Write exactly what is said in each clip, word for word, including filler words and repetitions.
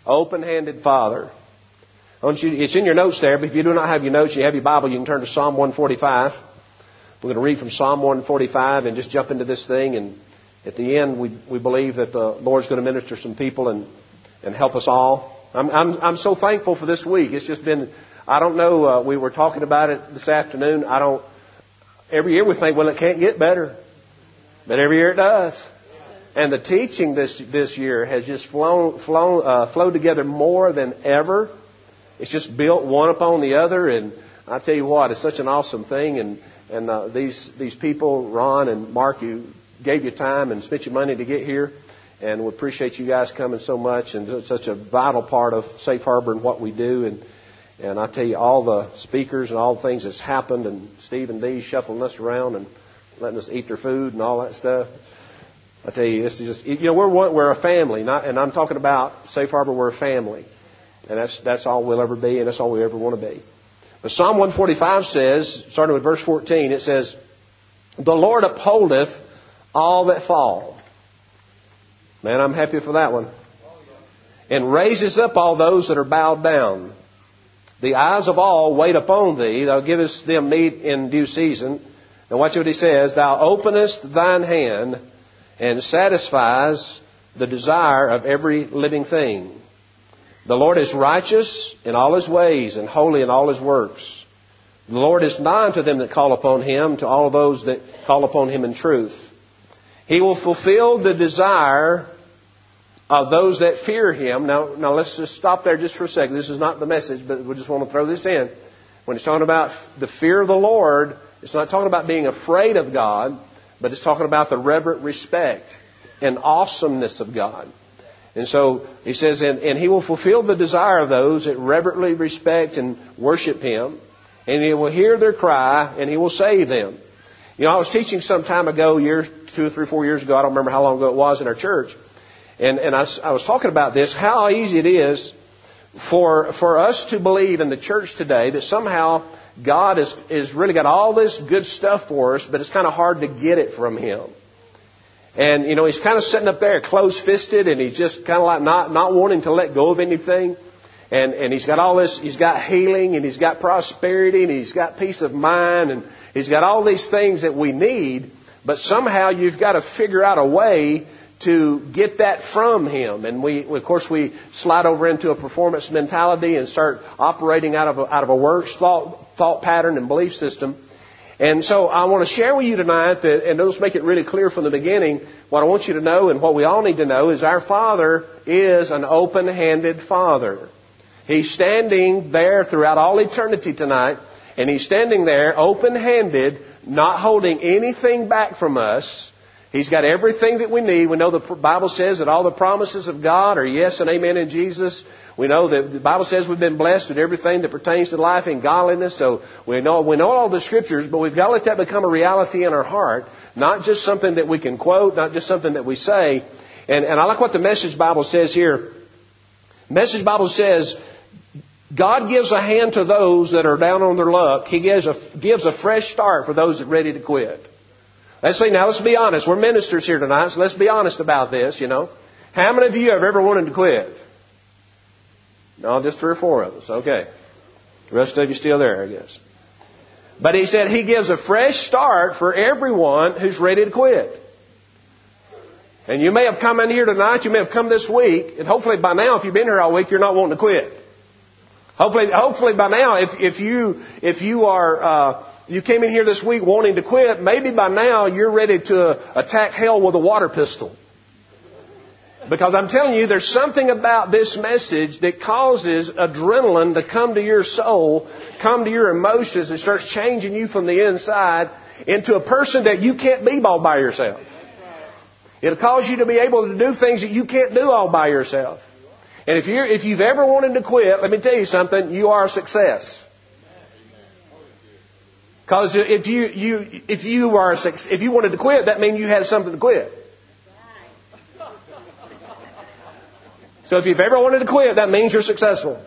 Open-handed Father. I want you, it's in your notes there, but if you do not have your notes, you have your Bible, you can turn to Psalm one forty-five. We're going to read from Psalm one forty-five and just jump into this thing. And at the end, we we believe that the Lord's going to minister some people and, and help us all. I'm, I'm, I'm so thankful for this week. It's just been, I don't know, uh, we were talking about it this afternoon. I don't, every year we think, well, it can't get better. But every year it does. And the teaching this this year has just flown, flown, uh, flowed together more than ever. It's just built one upon the other. And I tell you what, it's such an awesome thing. And, and uh, these these people, Ron and Mark, you gave your time and spent your money to get here. And we appreciate you guys coming so much. And it's such a vital part of Safe Harbor and what we do. And and I tell you, all the speakers and all the things that's happened. And Steve and Dee shuffling us around and letting us eat their food and all that stuff. I tell you, this is just, you know, we're one, we're a family, not, and I'm talking about Safe Harbor, we're a family. And that's that's all we'll ever be, and that's all we ever want to be. But Psalm one forty-five says, starting with verse fourteen, it says, "The Lord upholdeth all that fall." Man, I'm happy for that one. "And raises up all those that are bowed down. The eyes of all wait upon thee. Thou givest them meat in due season." Now watch what he says. "Thou openest thine hand and satisfies the desire of every living thing. The Lord is righteous in all His ways and holy in all His works. The Lord is nigh unto them that call upon Him, to all those that call upon Him in truth. He will fulfill the desire of those that fear Him." Now, now let's just stop there just for a second. This is not the message, but we just want to throw this in. When it's talking about the fear of the Lord, it's not talking about being afraid of God, but it's talking about the reverent respect and awesomeness of God. And so he says, and, and He will fulfill the desire of those that reverently respect and worship Him. And He will hear their cry, and He will save them. You know, I was teaching some time ago, years, two or three, four years ago, I don't remember how long ago it was in our church. And, and I, I was talking about this, how easy it is for, for us to believe in the church today that somehow God has, has really got all this good stuff for us, but it's kind of hard to get it from Him. And, you know, He's kind of sitting up there close-fisted, and He's just kind of like not, not wanting to let go of anything. And, and He's got all this, He's got healing, and He's got prosperity, and He's got peace of mind, and He's got all these things that we need, but somehow you've got to figure out a way to get that from Him. And we, of course, we slide over into a performance mentality and start operating out of a, out of a works thought, thought pattern and belief system. And so I want to share with you tonight that, and let's make it really clear from the beginning, what I want you to know and what we all need to know is our Father is an open-handed Father. He's standing there throughout all eternity tonight, and He's standing there open-handed, not holding anything back from us. He's got everything that we need. We know the Bible says that all the promises of God are yes and amen in Jesus. We know that the Bible says we've been blessed with everything that pertains to life and godliness. So we know we know all the Scriptures, but we've got to let that become a reality in our heart. Not just something that we can quote, not just something that we say. And, and I like what the Message Bible says here. Message Bible says, God gives a hand to those that are down on their luck. He gives a, gives a fresh start for those that are ready to quit. Let's see, now let's be honest. We're ministers here tonight, so let's be honest about this, you know. How many of you have ever wanted to quit? No, just three or four of us. Okay. The rest of you still there, I guess. But He said He gives a fresh start for everyone who's ready to quit. And you may have come in here tonight, you may have come this week, and hopefully by now, if you've been here all week, you're not wanting to quit. Hopefully, hopefully by now, if, if you, if you are, uh, you came in here this week wanting to quit, maybe by now you're ready to attack hell with a water pistol. Because I'm telling you, there's something about this message that causes adrenaline to come to your soul, come to your emotions, and starts changing you from the inside into a person that you can't be all by yourself. It'll cause you to be able to do things that you can't do all by yourself. And if you're, if you've ever wanted to quit, let me tell you something, you are a success. Because if you, you, if you are a, if you wanted to quit, that means you had something to quit. So if you've ever wanted to quit, that means you're successful.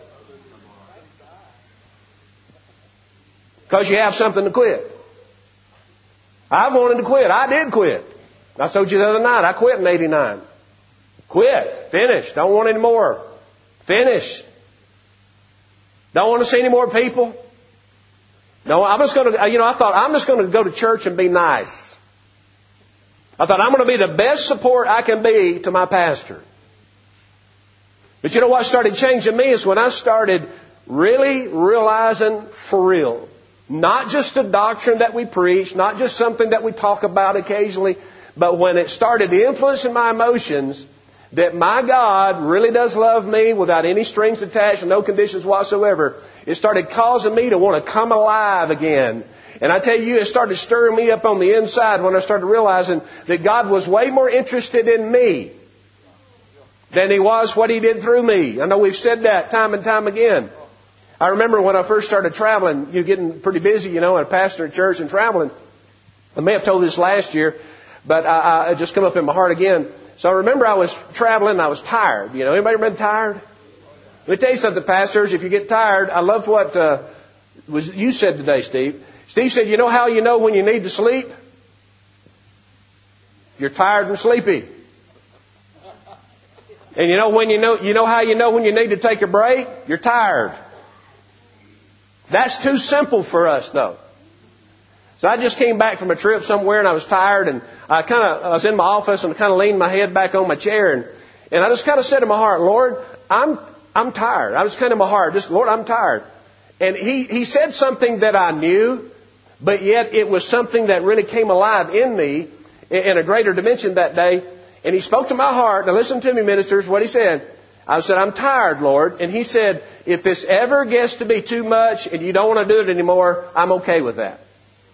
Because you have something to quit. I've wanted to quit. I did quit. I told you the other night, I quit in eighty-nine. Quit. Finished. Don't want any more. Finish. Don't want to see any more people. No, I'm just going to, you know, I thought I'm just going to go to church and be nice. I thought I'm going to be the best support I can be to my pastor. But you know what started changing me is when I started really realizing for real, not just a doctrine that we preach, not just something that we talk about occasionally, but when it started influencing my emotions, that my God really does love me without any strings attached and no conditions whatsoever, it started causing me to want to come alive again. And I tell you, it started stirring me up on the inside when I started realizing that God was way more interested in me than He was what He did through me. I know we've said that time and time again. I remember when I first started traveling, you're getting pretty busy, you know, and a pastor at church and traveling. I may have told this last year, but I, I, it just come up in my heart again. So I remember I was traveling and I was tired. You know, anybody been tired? Let me tell you something, pastors. If you get tired, I love what uh, was you said today, Steve. Steve said, you know how you know when you need to sleep? You're tired and sleepy. And you know when you know you know how you know when you need to take a break? You're tired. That's too simple for us, though. So I just came back from a trip somewhere and I was tired and I kind of I was in my office and kind of leaned my head back on my chair and and I just kind of said in my heart, Lord, I'm I'm tired. I was kind of in my heart, just Lord, I'm tired. And he he said something that I knew, but yet it was something that really came alive in me in a greater dimension that day. And He spoke to my heart. Now listen to me, ministers, what He said. I said, I'm tired, Lord. And He said, if this ever gets to be too much and you don't want to do it anymore, I'm okay with that.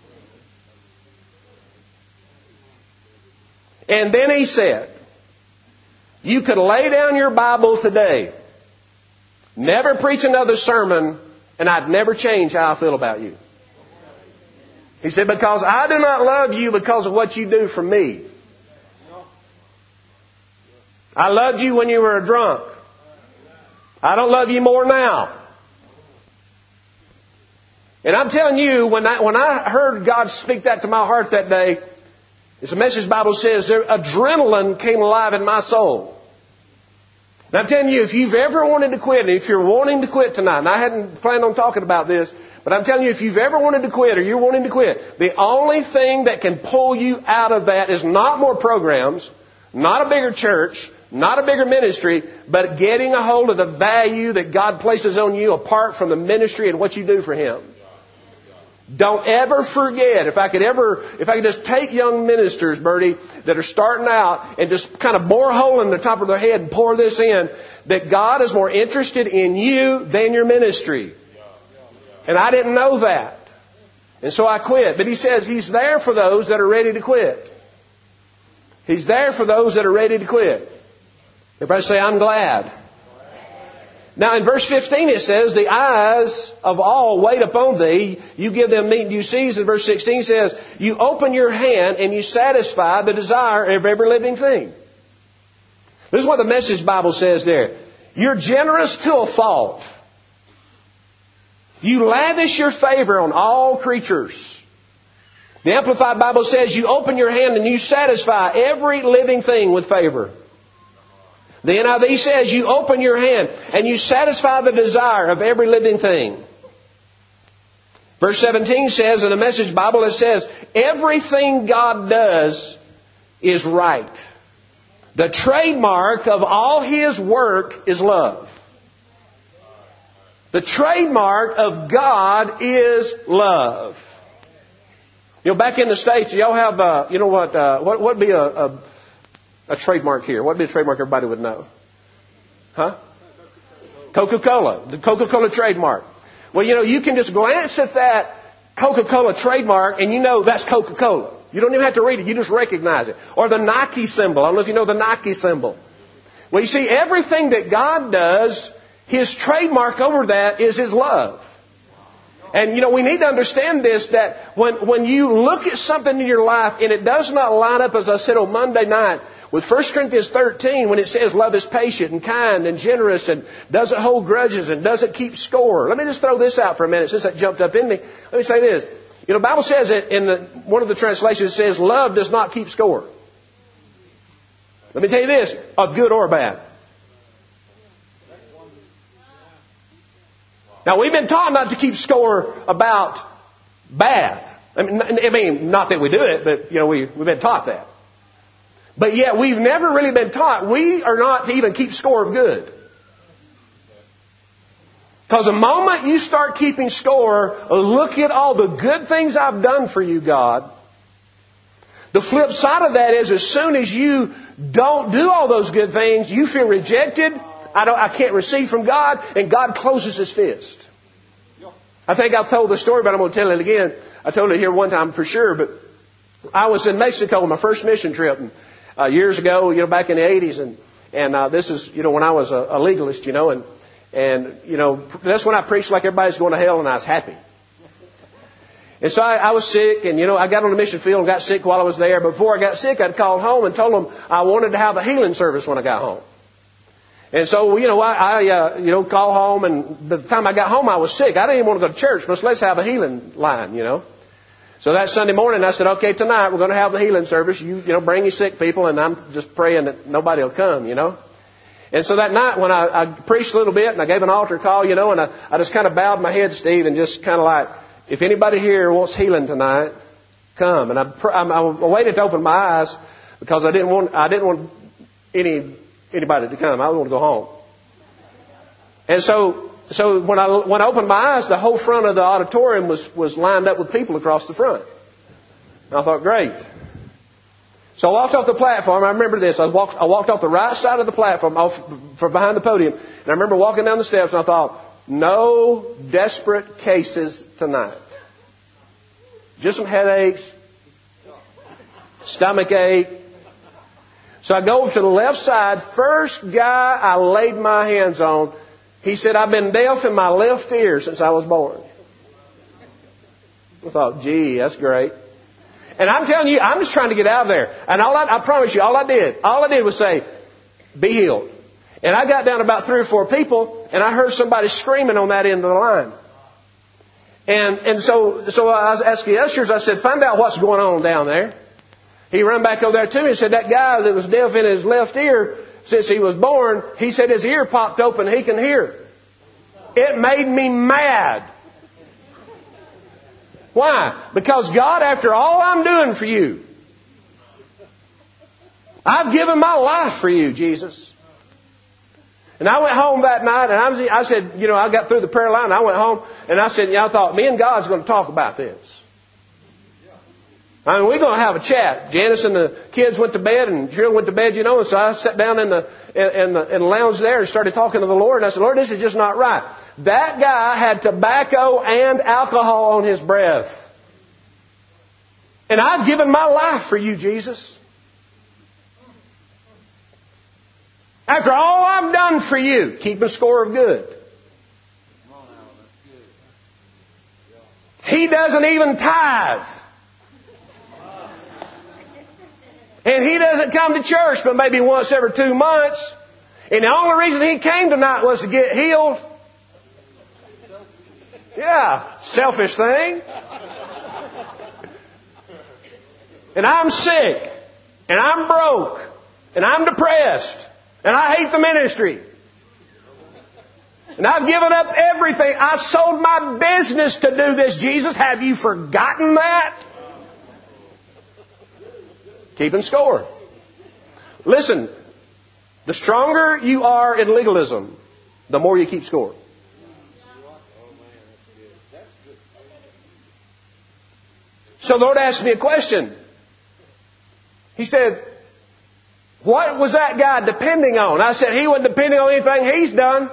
And then He said, you could lay down your Bible today, never preach another sermon, and I'd never change how I feel about you. He said, because I do not love you because of what you do for me. I loved you when you were a drunk. I don't love you more now. And I'm telling you, when I, when I heard God speak that to my heart that day, as the Message Bible says, there, adrenaline came alive in my soul. And I'm telling you, if you've ever wanted to quit, and if you're wanting to quit tonight, and I hadn't planned on talking about this, but I'm telling you, if you've ever wanted to quit or you're wanting to quit, the only thing that can pull you out of that is not more programs, not a bigger church, not a bigger ministry, but getting a hold of the value that God places on you apart from the ministry and what you do for Him. Don't ever forget, if I could ever, if I could just take young ministers, Bertie, that are starting out and just kind of bore a hole in the top of their head and pour this in, that God is more interested in you than your ministry. And I didn't know that. And so I quit. But He says He's there for those that are ready to quit. He's there for those that are ready to quit. Everybody say, I'm glad. Now in verse fifteen it says, the eyes of all wait upon Thee. You give them meat and due season. Verse sixteen says, you open your hand and you satisfy the desire of every living thing. This is what the Message Bible says there. You're generous to a fault. You lavish your favor on all creatures. The Amplified Bible says you open your hand and you satisfy every living thing with favor. The N I V says you open your hand and you satisfy the desire of every living thing. Verse seventeen says in the Message Bible, it says, everything God does is right. The trademark of all His work is love. The trademark of God is love. You know, back in the States, y'all have, uh, you know what, uh, what would be a, a, a trademark here? What would be a trademark everybody would know? Huh? Coca-Cola. The Coca-Cola trademark. Well, you know, you can just glance at that Coca-Cola trademark and you know that's Coca-Cola. You don't even have to read it. You just recognize it. Or the Nike symbol. I don't know if you know the Nike symbol. Well, you see, everything that God does, His trademark over that is His love. And, you know, we need to understand this, that when, when you look at something in your life and it does not line up, as I said on Monday night, with First Corinthians thirteen, when it says love is patient and kind and generous and doesn't hold grudges and doesn't keep score. Let me just throw this out for a minute since that jumped up in me. Let me say this. You know, the Bible says it in the, one of the translations, it says love does not keep score. Let me tell you this, of good or bad. Now, we've been taught not to keep score about bad. I mean, I mean, not that we do it, but, you know, we, we've been taught that. But yet, we've never really been taught we are not to even keep score of good. Because the moment you start keeping score, look at all the good things I've done for you, God. The flip side of that is as soon as you don't do all those good things, you feel rejected. I don't, I can't receive from God, and God closes His fist. I think I've told the story, but I'm going to tell it again. I told it here one time for sure, but I was in Mexico on my first mission trip and, uh, years ago, you know, back in the eighties, and and uh, this is, you know, when I was a, a legalist, you know, and and you know, that's when I preached like everybody's going to hell, and I was happy. And so I, I was sick, and, you know, I got on the mission field and got sick while I was there. But before I got sick, I'd called home and told them I wanted to have a healing service when I got home. And so, you know, I, I uh, you know, called home, and by the time I got home, I was sick. I didn't even want to go to church, but let's have a healing line, you know. So that Sunday morning, I said, okay, tonight we're going to have the healing service. You, you know, bring your sick people, and I'm just praying that nobody will come, you know. And so that night when I, I preached a little bit, and I gave an altar call, you know, and I, I just kind of bowed my head, Steve, and just kind of like, if anybody here wants healing tonight, come. And I, I waited to open my eyes because I didn't want I didn't want any anybody to come. I wanted to go home. And so so when I when I opened my eyes, the whole front of the auditorium was was lined up with people across the front. And I thought, great. So I walked off the platform. I remember this. I walked I walked off the right side of the platform, off from behind the podium, and I remember walking down the steps, and I thought, no desperate cases tonight. Just some headaches, stomach ache. So I go over to the left side. First guy I laid my hands on, he said, I've been deaf in my left ear since I was born. I thought, gee, that's great. And I'm telling you, I'm just trying to get out of there. And all I, I promise you, all I did, all I did was say, be healed. And I got down about three or four people, and I heard somebody screaming on that end of the line. And and so so I was asking the ushers, I said, find out what's going on down there. He ran back over there to me and said, that guy that was deaf in his left ear since he was born, he said his ear popped open, he can hear. It made me mad. Why? Because God, after all I'm doing for you, I've given my life for you, Jesus. And I went home that night, and I, was, I said, you know, I got through the prayer line, and I went home, and I said, yeah, I thought, me and God's going to talk about this. I mean, we're going to have a chat. Janice and the kids went to bed, and Cheryl went to bed, you know, and so I sat down in the, in, the, in the lounge there and started talking to the Lord, and I said, Lord, this is just not right. That guy had tobacco and alcohol on his breath. And I've given my life for you, Jesus. After all I've done for you, keep a score of good. He doesn't even tithe. And he doesn't come to church but maybe once every two months. And the only reason he came tonight was to get healed. Yeah, selfish thing. And I'm sick. And I'm broke. And I'm depressed. And I hate the ministry. And I've given up everything. I sold my business to do this, Jesus. Have you forgotten that? Keeping score. Listen, the stronger you are in legalism, the more you keep score. So the Lord asked me a question. He said, what was that guy depending on? I said, he wasn't depending on anything he's done.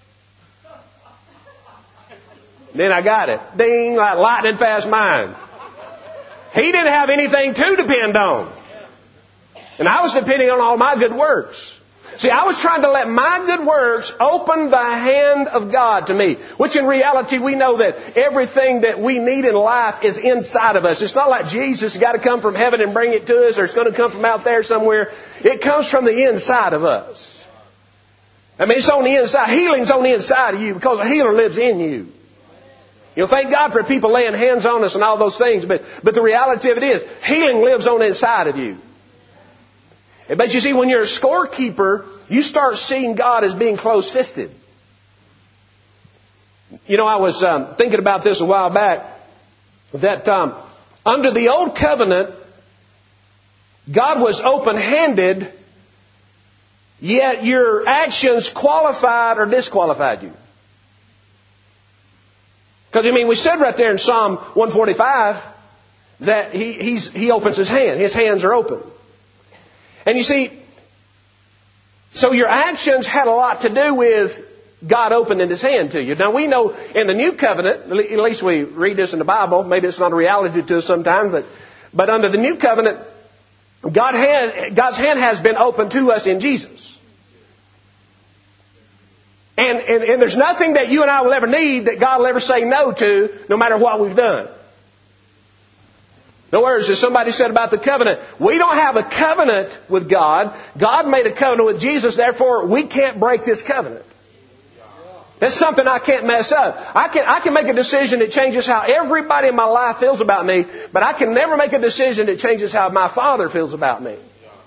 Then I got it. Ding, like lightning fast mind. He didn't have anything to depend on. And I was depending on all my good works. See, I was trying to let my good works open the hand of God to me. Which in reality, we know that everything that we need in life is inside of us. It's not like Jesus has got to come from heaven and bring it to us, or it's going to come from out there somewhere. It comes from the inside of us. I mean, it's on the inside. Healing's on the inside of you because a healer lives in you. You know, thank God for people laying hands on us and all those things. But, but the reality of it is, healing lives on the inside of you. But you see, when you're a scorekeeper, you start seeing God as being close-fisted. You know, I was um, thinking about this a while back, that um, under the old covenant, God was open-handed, yet your actions qualified or disqualified you. Because, I mean, we said right there in Psalm one forty-five that he, he's, he opens his hand. His hands are open. And you see, so your actions had a lot to do with God opening His hand to you. Now we know in the New Covenant, at least we read this in the Bible, maybe it's not a reality to us sometimes, but, but under the New Covenant, God had, God's hand has been opened to us in Jesus. And, and, and there's nothing that you and I will ever need that God will ever say no to, no matter what we've done. In other words, as somebody said about the covenant, we don't have a covenant with God. God made a covenant with Jesus, therefore we can't break this covenant. That's something I can't mess up. I can, I can make a decision that changes how everybody in my life feels about me, but I can never make a decision that changes how my Father feels about me.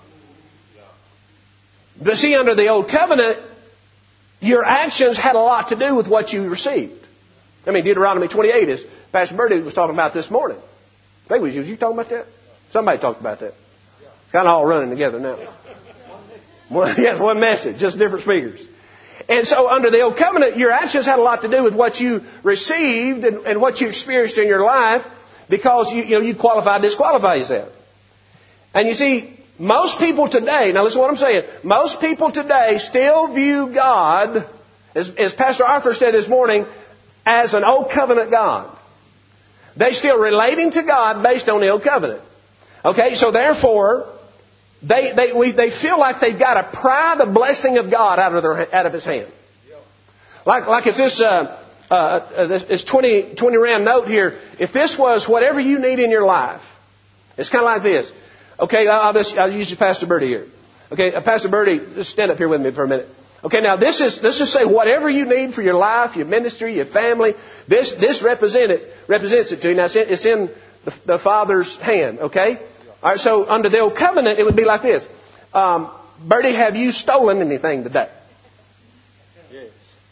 But see, under the old covenant, your actions had a lot to do with what you received. I mean, Deuteronomy twenty-eight, as Pastor Birdie was talking about this morning. I think it was you. Was you talking about that? Somebody talked about that. Kind of all running together now. One, yes, one message, just different speakers. And so under the old covenant, your actions had a lot to do with what you received and, and what you experienced in your life, because you, you know, you qualify, disqualify yourself. And you see, most people today, now listen to what I'm saying, most people today still view God, as, as Pastor Arthur said this morning, as an old covenant God. They're still relating to God based on the old covenant. Okay, so therefore, They they we, they feel like they've got to pry the blessing of God out of their out of His hand. Like like if this uh, uh, this twenty, twenty rand note here, if this was whatever you need in your life, it's kind of like this. Okay, I'll just I'll use Pastor Birdie here. Okay, uh, Pastor Birdie, just stand up here with me for a minute. Okay, now this is let's just say whatever you need for your life, your ministry, your family. This this represent it, represents it to you. Now it's in, it's in the, the Father's hand. Okay. All right, so under the old covenant, it would be like this. Um, Bertie, have you stolen anything today? Yes.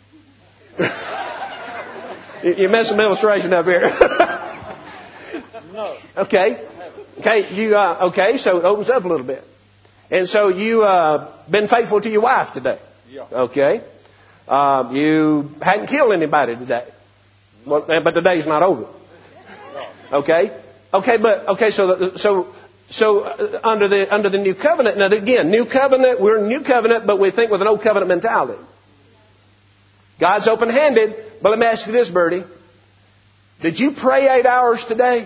You're messing the illustration up here. No. Okay. Okay. You. Uh, okay. So it opens up a little bit, and so you uh, been faithful to your wife today. Yeah. Okay. Uh, you hadn't killed anybody today, well, but the day's not over. Okay. Okay. But okay. So so. So uh, under the under the new covenant, now again, new covenant, we're in new covenant, but we think with an old covenant mentality. God's open-handed, but let me ask you this, Bertie. Did you pray eight hours today?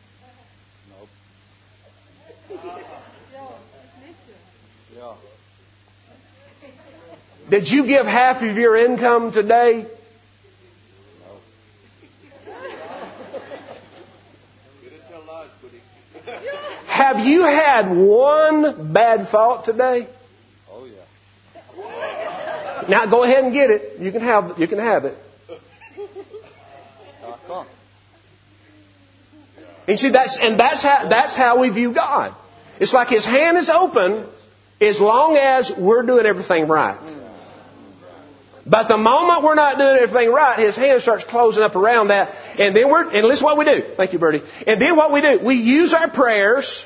No. Did you give half of your income today? Have you had one bad thought today? Oh yeah. Now go ahead and get it. You can have you can have it. And see that's and that's how that's how we view God. It's like His hand is open as long as we're doing everything right. But the moment we're not doing everything right, His hand starts closing up around that. And then we're, and listen what we do. Thank you, Bertie. And then what we do, we use our prayers.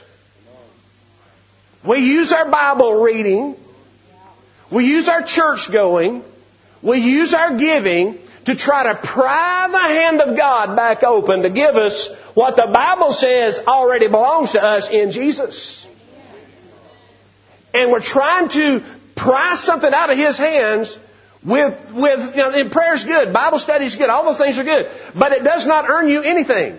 We use our Bible reading. We use our church going. We use our giving to try to pry the hand of God back open to give us what the Bible says already belongs to us in Jesus. And we're trying to pry something out of His hands with, with, you know, and prayer's good, Bible study's good, all those things are good, but it does not earn you anything.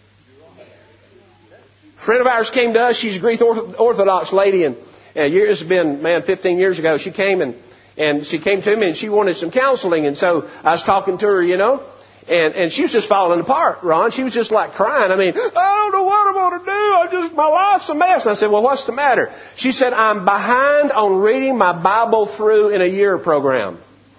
A friend of ours came to us. She's a Greek Orthodox lady, and uh, years have been, man, fifteen years ago. She came and and she came to me and she wanted some counseling, and so I was talking to her, you know, and and she was just falling apart, Ron. She was just like crying. I mean, I don't know what I'm going to do. I just my life's a mess. And I said, well, what's the matter? She said, I'm behind on reading my Bible through in a year program.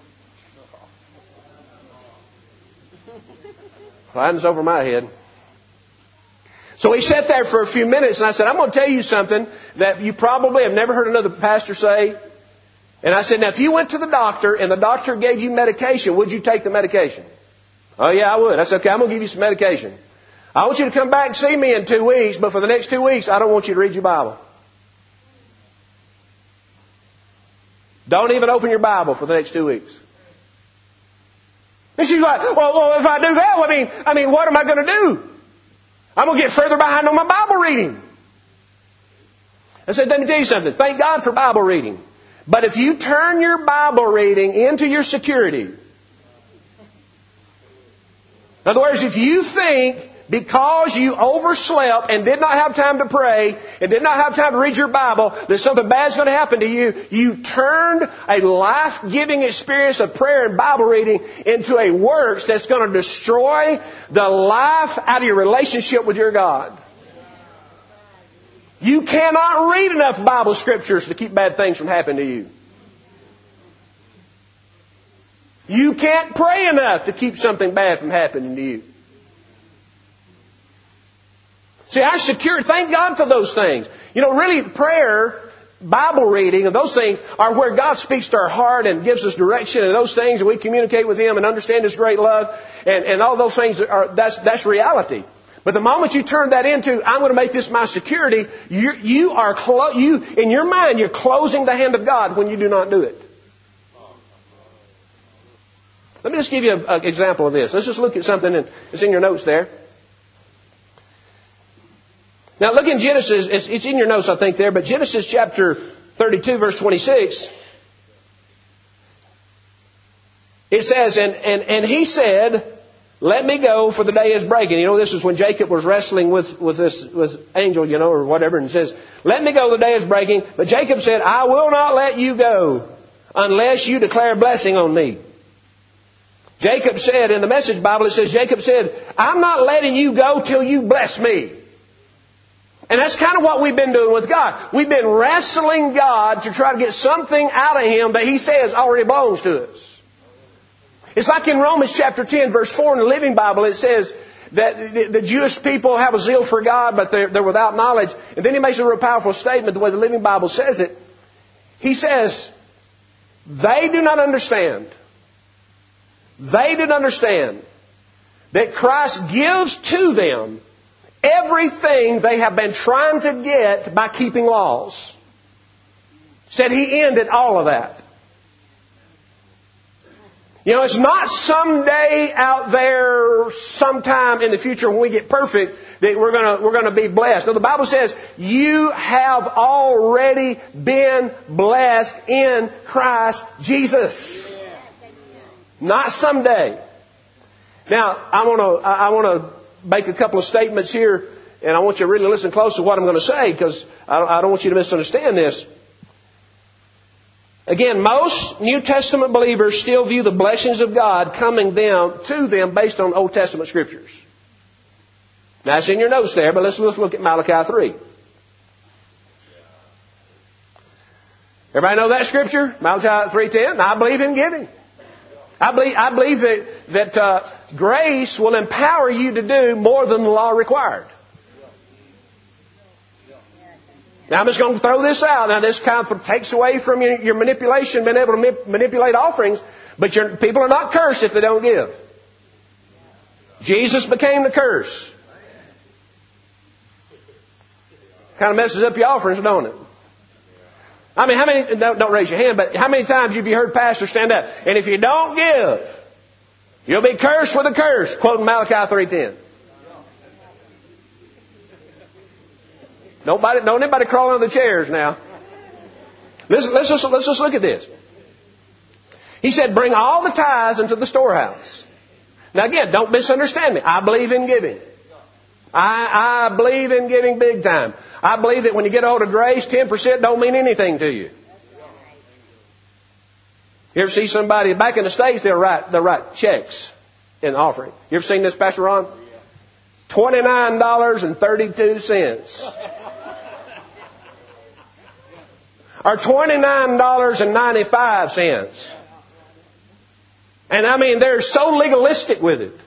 Well, that's over my head. So we sat there for a few minutes, and I said, I'm going to tell you something that you probably have never heard another pastor say. And I said, now, if you went to the doctor and the doctor gave you medication, would you take the medication? Oh, yeah, I would. That's okay. I'm going to give you some medication. I want you to come back and see me in two weeks, but for the next two weeks, I don't want you to read your Bible. Don't even open your Bible for the next two weeks. And she's like, well, well if I do that, I mean, I mean, what am I going to do? I'm going to get further behind on my Bible reading. I said, let me tell you something. Thank God for Bible reading. But if you turn your Bible reading into your security, in other words, if you think because you overslept and did not have time to pray and did not have time to read your Bible that something bad's going to happen to you, you turned a life-giving experience of prayer and Bible reading into a works that's going to destroy the life out of your relationship with your God. You cannot read enough Bible scriptures to keep bad things from happening to you. You can't pray enough to keep something bad from happening to you. See, our security, thank God for those things. You know, really, prayer, Bible reading, and those things are where God speaks to our heart and gives us direction, and those things, and we communicate with Him and understand His great love, and, and all those things are, that's, that's reality. But the moment you turn that into, I'm going to make this my security, you, you are, clo- you, in your mind, you're closing the hand of God when you do not do it. Let me just give you an example of this. Let's just look at something that's in your notes there. Now look in Genesis, it's, it's in your notes I think there, but Genesis chapter thirty-two verse twenty-six. It says, and, and, and he said, let me go for the day is breaking. You know, this is when Jacob was wrestling with, with this with angel, you know, or whatever, and says, let me go, the day is breaking. But Jacob said, I will not let you go unless you declare a blessing on me. Jacob said, in the Message Bible, it says, Jacob said, I'm not letting you go till you bless me. And that's kind of what we've been doing with God. We've been wrestling God to try to get something out of Him that He says already belongs to us. It's like in Romans chapter ten, verse four in the Living Bible, it says that the Jewish people have a zeal for God, but they're, they're without knowledge. And then he makes a real powerful statement, the way the Living Bible says it. He says, they do not understand. They didn't understand that Christ gives to them everything they have been trying to get by keeping laws. Said He ended all of that. You know, it's not someday out there, sometime in the future when we get perfect, that we're gonna we're gonna be blessed. No, the Bible says you have already been blessed in Christ Jesus. Not someday. Now, I want to I want to make a couple of statements here, and I want you to really listen close to what I'm going to say, because I don't, I don't want you to misunderstand this. Again, most New Testament believers still view the blessings of God coming them to them based on Old Testament scriptures. Now, it's in your notes there, but let's, let's look at Malachi three. Everybody know that scripture? Malachi three ten. I believe in giving. I believe, I believe that, that uh, grace will empower you to do more than the law required. Now, I'm just going to throw this out. Now, this kind of takes away from your, your manipulation, being able to ma- manipulate offerings, but your, people are not cursed if they don't give. Jesus became the curse. Kind of messes up your offerings, don't it? I mean, how many, don't, don't raise your hand, but how many times have you heard pastors stand up? And if you don't give, you'll be cursed with a curse, quoting Malachi three ten. Nobody, don't anybody crawl under the chairs now. Let's, let's, just, let's just look at this. He said, bring all the tithes into the storehouse. Now again, don't misunderstand me. I believe in giving. I, I believe in giving big time. I believe that when you get a hold of grace, ten percent don't mean anything to you. You ever see somebody, back in the States, they'll write, they'll write checks in offering. You ever seen this, Pastor Ron? twenty-nine dollars and thirty-two cents. Or twenty-nine dollars and ninety-five cents. And I mean, they're so legalistic with it.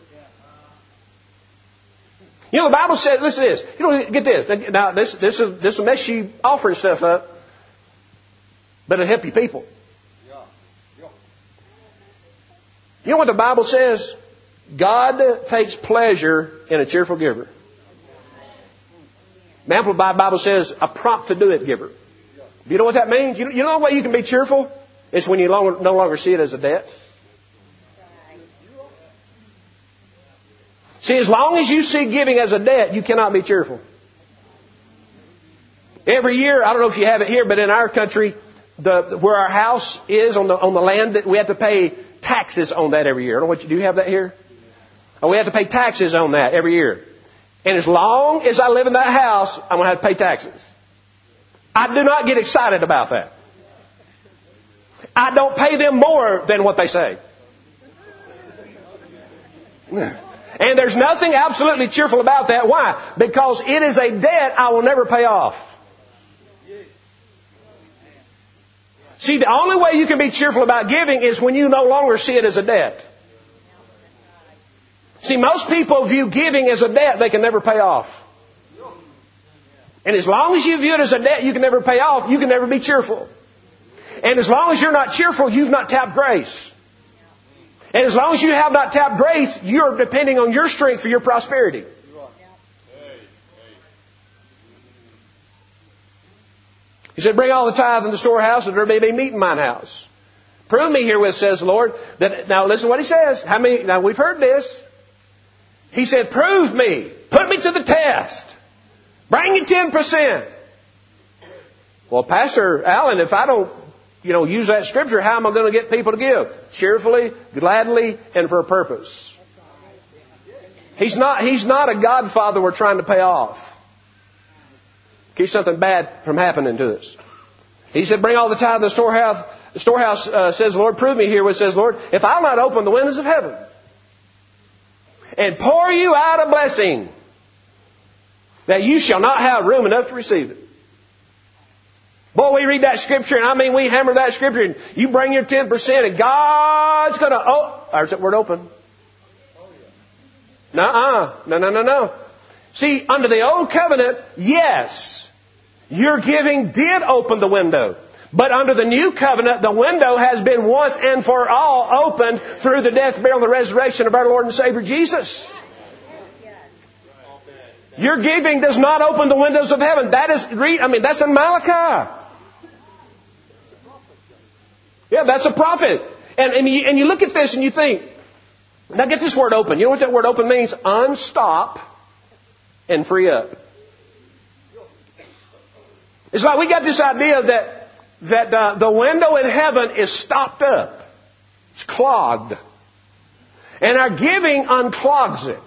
You know, the Bible says, listen to this. You know, get this. Now, this, this, will, this will mess you offering stuff up, but it'll help you people. You know what the Bible says? God takes pleasure in a cheerful giver. The Amplified Bible says a prompt to do it giver. Do you know what that means? You, you know the way you can be cheerful? It's when you longer, no longer see it as a debt. See, as long as you see giving as a debt, you cannot be cheerful. Every year, I don't know if you have it here, but in our country, the where our house is on the on the land, that we have to pay taxes on that every year. I don't know what you do. You have that here? Oh, we have to pay taxes on that every year. And as long as I live in that house, I'm going to have to pay taxes. I do not get excited about that. I don't pay them more than what they say. And there's nothing absolutely cheerful about that. Why? Because it is a debt I will never pay off. See, the only way you can be cheerful about giving is when you no longer see it as a debt. See, most people view giving as a debt they can never pay off. And as long as you view it as a debt you can never pay off, you can never be cheerful. And as long as you're not cheerful, you've not tapped grace. And as long as you have not tapped grace, you're depending on your strength for your prosperity. He said, bring all the tithe in the storehouse, that there may be meat in mine house. Prove me herewith, says the Lord. That, now listen to what He says. How many? Now we've heard this. He said, prove me. Put me to the test. Bring you ten percent. Well, Pastor Allen, if I don't, you know, use that scripture, how am I going to get people to give? Cheerfully, gladly, and for a purpose. He's not, he's not a godfather we're trying to pay off. Keep something bad from happening to us. He said, bring all the tithe in the storehouse. The storehouse, uh, says the Lord, prove me here, which says the Lord, if I'll not open the windows of heaven and pour you out a blessing, that you shall not have room enough to receive it. Boy, we read that scripture, and I mean, we hammer that scripture, and you bring your ten percent, and God's going to, oh, there's that word open. Nuh-uh. No, no, no, no. See, under the old covenant, yes, your giving did open the window. But under the new covenant, the window has been once and for all opened through the death, burial, and the resurrection of our Lord and Savior Jesus. Your giving does not open the windows of heaven. That is, I mean, that's in Malachi. Yeah, that's a prophet. And, and, you, and you look at this and you think, now get this word open. You know what that word open means? Unstop and free up. It's like we got this idea that that uh, the window in heaven is stopped up. It's clogged. And our giving unclogs it.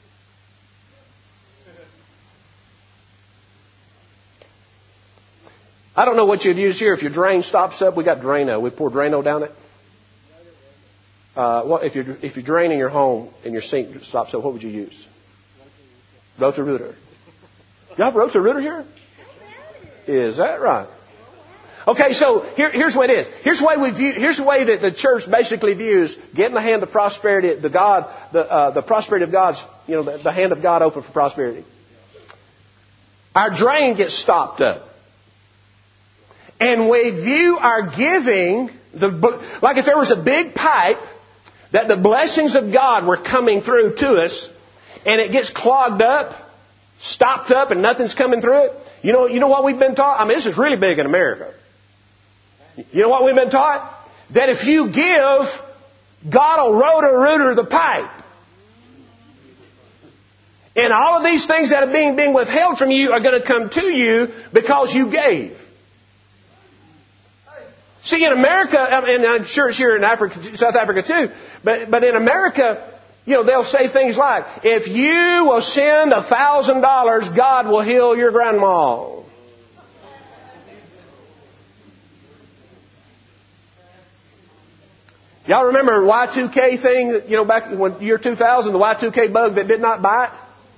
I don't know what you'd use here if your drain stops up. We got Drano. We pour Drano down it. Uh, what if you're if you're draining your home and your sink stops up? What would you use? Roto-Rooter. You have Roto-Rooter here? Is that right? Okay, so here, here's what it is. Here's the way we view. Here's the way that the church basically views getting the hand of prosperity, the God, the uh, the prosperity of God's, you know, the, the hand of God open for prosperity. Our drain gets stopped up, and we view our giving the like if there was a big pipe that the blessings of God were coming through to us, and it gets clogged up, stopped up, and nothing's coming through it. You know, you know what we've been taught? I mean, this is really big in America. You know what we've been taught? That if you give, God will roto-rooter the pipe. And all of these things that are being, being withheld from you are going to come to you because you gave. See, in America, and I'm sure it's here in Africa, South Africa too, but, but in America, you know, they'll say things like, if you will send a thousand dollars, God will heal your grandma. Y'all remember Y two K thing, you know, back when year two thousand, the Y two K bug that did not bite?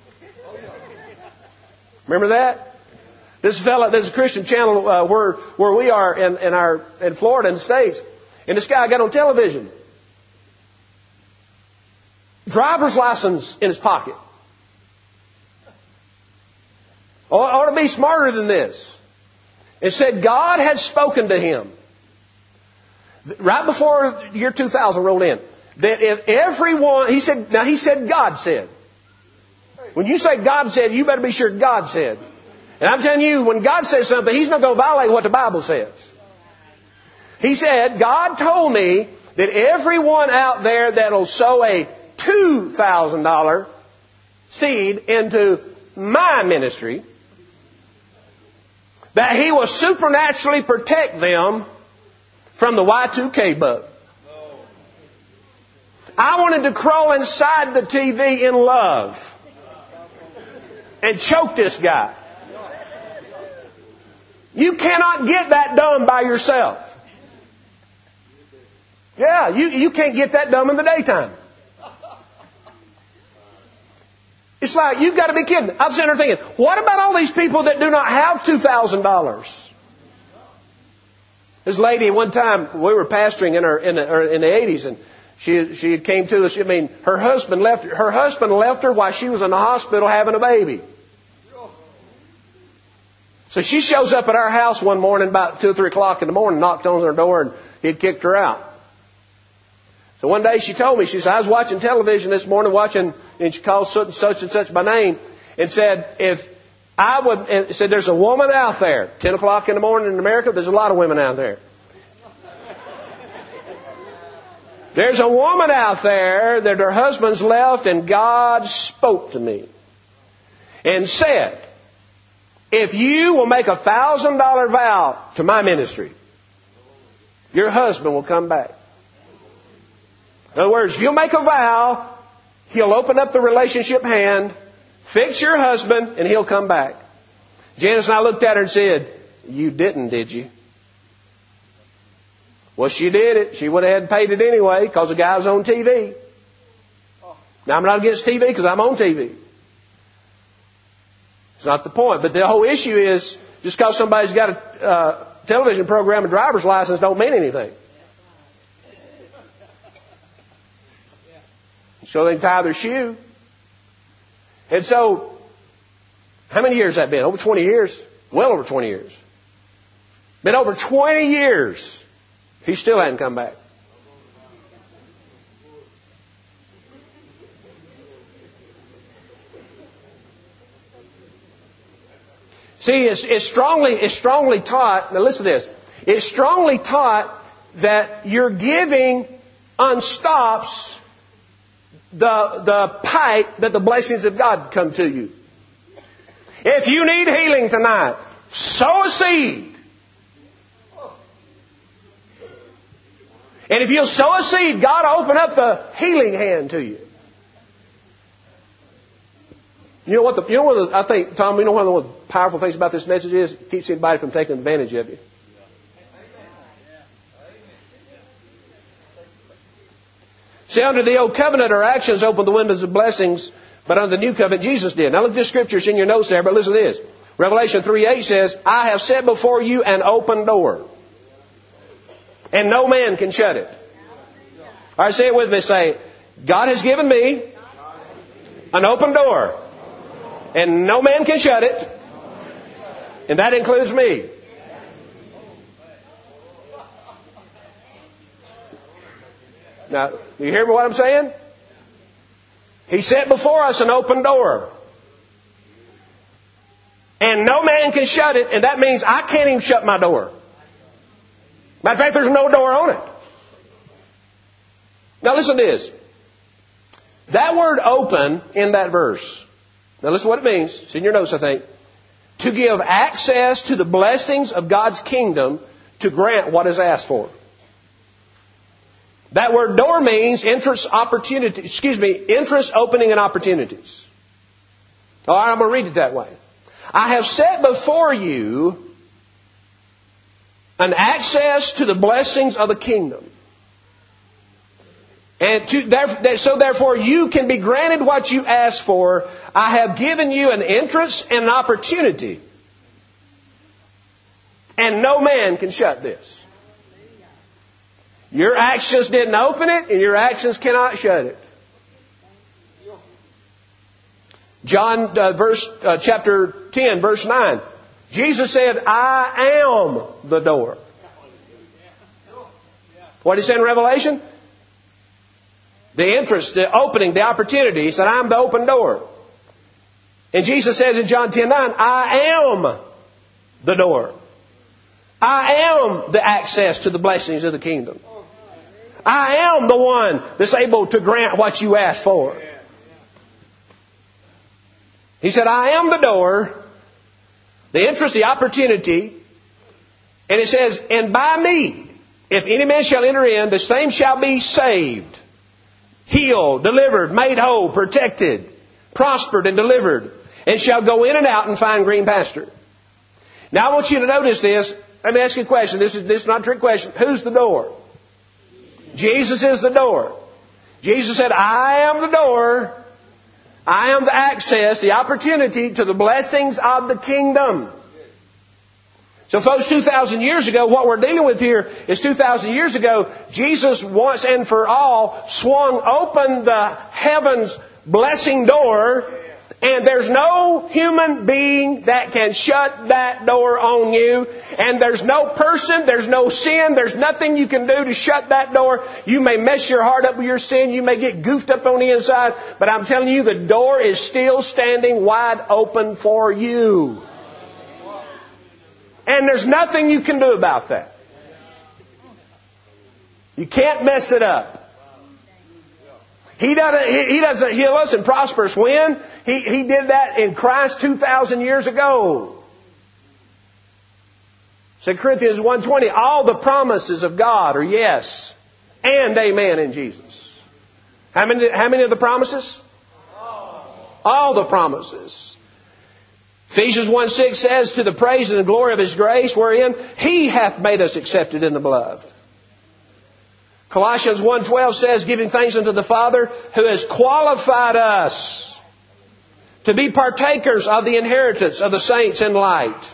Remember that? This fella, there's a Christian channel uh, where where we are in, in our in Florida in the States, and this guy got on television. Driver's license in his pocket. Oh, I ought to be smarter than this. It said God had spoken to him. Right before year two thousand rolled in, that if everyone, he said, now he said God said. When you say God said, you better be sure God said. And I'm telling you, when God says something, He's not going to violate what the Bible says. He said, God told me that everyone out there that'll sow a two thousand dollars seed into my ministry, that He will supernaturally protect them from the Y two K bug. I wanted to crawl inside the T V in love and choke this guy. You cannot get that done by yourself. Yeah, you, you can't get that done in the daytime. It's like, you've got to be kidding. I'm sitting there thinking, what about all these people that do not have two thousand dollars? This lady, one time, we were pastoring in, her, in, the, in the eighties, and she she came to us. I mean, her husband left her. Her husband left her while she was in the hospital having a baby. So she shows up at our house one morning about two or three o'clock in the morning, knocked on her door, and he'd kicked her out. So one day she told me, she said, I was watching television this morning, watching, and she called such and such and such by name, and said, if I would, and said, there's a woman out there, ten o'clock in the morning in America, there's a lot of women out there. There's a woman out there that her husband's left, and God spoke to me and said, if you will make a thousand dollar vow to my ministry, your husband will come back. In other words, if you'll make a vow, He'll open up the relationship hand, fix your husband, and he'll come back. Janice and I looked at her and said, you didn't, did you? Well, she did it. She went ahead and paid it anyway because the guy was on T V. Now, I'm not against T V because I'm on T V. It's not the point. But the whole issue is just because somebody's got a uh, television program and driver's license don't mean anything. So they can tie their shoe. And so, how many years has that been? Over twenty years? Well over twenty years. Been over twenty years. He still hadn't come back. See, it's, it's strongly, it's strongly taught, now listen to this, it's strongly taught that your giving unstops the, the pipe that the blessings of God come to you. If you need healing tonight, sow a seed. And if you'll sow a seed, God will open up the healing hand to you. You know what? The, you know what? The, I think, Tom. You know one of the powerful things about this message is it keeps anybody from taking advantage of you. See, under the old covenant, our actions opened the windows of blessings, but under the new covenant, Jesus did. Now look at the scriptures in your notes there, but listen to this. Revelation three eight says, "I have set before you an open door, and no man can shut it." All right, say it with me. Say, God has given me an open door, and no man can shut it, and that includes me. Now, you hear what I'm saying? He set before us an open door, and no man can shut it, and that means I can't even shut my door. Matter of fact, there's no door on it. Now listen to this. That word open in that verse. Now listen to what it means. It's in your notes, I think. To give access to the blessings of God's kingdom to grant what is asked for. That word door means entrance opportunity, excuse me, entrance, opening, and opportunities. All right, I'm going to read it that way. I have set before you an access to the blessings of the kingdom. And to, so therefore you can be granted what you ask for. I have given you an entrance and an opportunity. And no man can shut this. Your actions didn't open it, and your actions cannot shut it. John, uh, verse, uh, chapter ten, verse nine. Jesus said, I am the door. What did he say in Revelation? The interest, the opening, the opportunity. He said, I'm the open door. And Jesus says in John ten nine, I am the door. I am the access to the blessings of the kingdom. I am the one that's able to grant what you ask for. He said, I am the door, the interest, the opportunity. And it says, and by me, if any man shall enter in, the same shall be saved, healed, delivered, made whole, protected, prospered, and delivered, and shall go in and out and find green pasture. Now I want you to notice this. Let me ask you a question. This is, this is not a trick question. Who's the door? Jesus is the door. Jesus said, I am the door. I am the access, the opportunity to the blessings of the kingdom. So folks, two thousand years ago, what we're dealing with here is two thousand years ago, Jesus once and for all swung open the heaven's blessing door, and there's no human being that can shut that door on you, and there's no person, there's no sin, there's nothing you can do to shut that door. You may mess your heart up with your sin, you may get goofed up on the inside, but I'm telling you, the door is still standing wide open for you. And there's nothing you can do about that. You can't mess it up. He doesn't, he doesn't heal us and prosper us when? He, he did that in Christ two thousand years ago. Second Corinthians one twenty, all the promises of God are yes and amen in Jesus. How many, how many of the promises? All the promises. Ephesians one six says, to the praise and the glory of His grace, wherein He hath made us accepted in the beloved. Colossians one twelve says, giving thanks unto the Father who has qualified us to be partakers of the inheritance of the saints in light.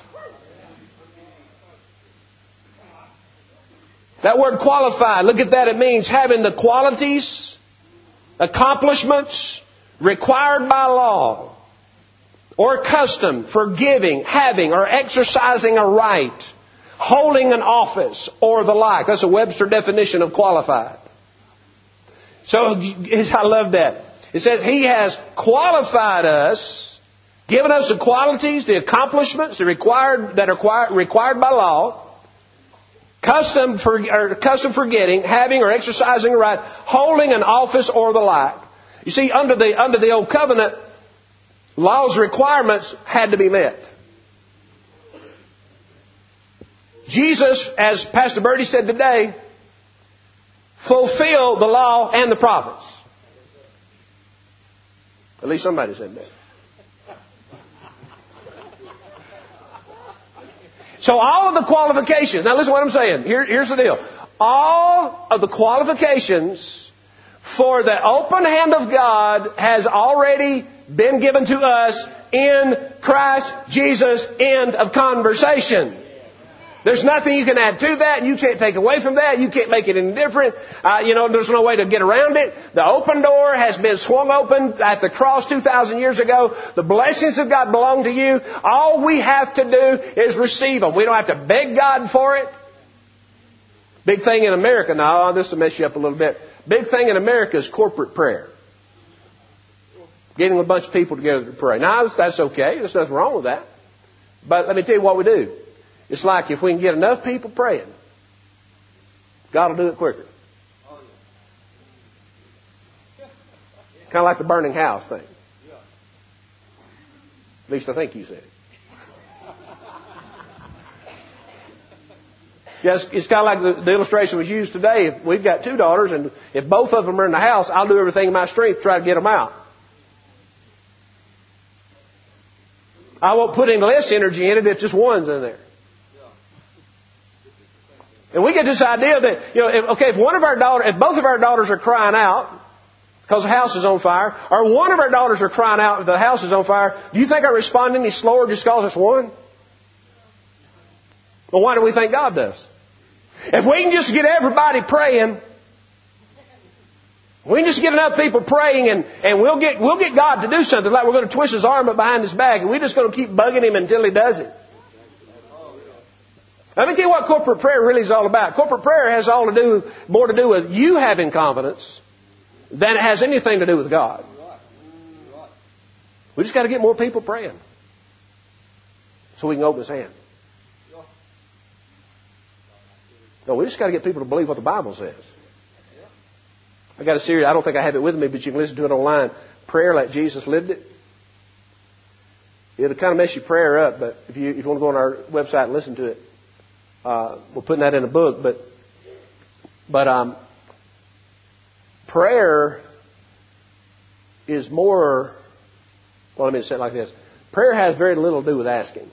That word qualified, look at that. It means having the qualities, accomplishments required by law or custom for giving, having, or exercising a right, holding an office, or the like. That's a Webster definition of qualified. So, I love that. It says He has qualified us, given us the qualities, the accomplishments the required, that are required by law, custom for, or custom for getting, having, or exercising a right, holding an office, or the like. You see, under the, under the Old Covenant, law's requirements had to be met. Jesus, as Pastor Bertie said today, fulfilled the law and the prophets. At least somebody said that. So all of the qualifications, now listen to what I'm saying. Here, here's the deal. All of the qualifications for the open hand of God has already been given to us in Christ Jesus. End of conversation. There's nothing you can add to that. You can't take away from that. You can't make it any different. Uh, you know, there's no way to get around it. The open door has been swung open at the cross two thousand years ago. The blessings of God belong to you. All we have to do is receive them. We don't have to beg God for it. Big thing in America now, this will mess you up a little bit. Big thing in America is corporate prayer. Getting a bunch of people together to pray. Now, that's okay. There's nothing wrong with that. But let me tell you what we do. It's like if we can get enough people praying, God will do it quicker. Kind of like the burning house thing. At least I think you said it. Yes, it's kind of like the, the illustration was used today. If we've got two daughters, and if both of them are in the house, I'll do everything in my strength to try to get them out. I won't put any less energy in it if just one's in there. And we get this idea that, you know, if, okay, if one of our daughters, if both of our daughters are crying out because the house is on fire, or one of our daughters are crying out if the house is on fire, do you think I respond any slower just because it's one? Well, why do we think God does? If we can just get everybody praying, we can just get enough people praying, and, and we'll get we'll get God to do something. Like we're going to twist His arm up behind His back, and we're just going to keep bugging Him until He does it. Let me tell you what corporate prayer really is all about. Corporate prayer has all to do more to do with you having confidence than it has anything to do with God. We just got to get more people praying so we can open His hand. No, we just got to get people to believe what the Bible says. I got a series, I don't think I have it with me, but you can listen to it online. Prayer like Jesus lived it. It'll kind of mess your prayer up, but if you, if you want to go on our website and listen to it, uh, we're putting that in a book. But, but um, prayer is more, well, let me say it like this. Prayer has very little to do with asking.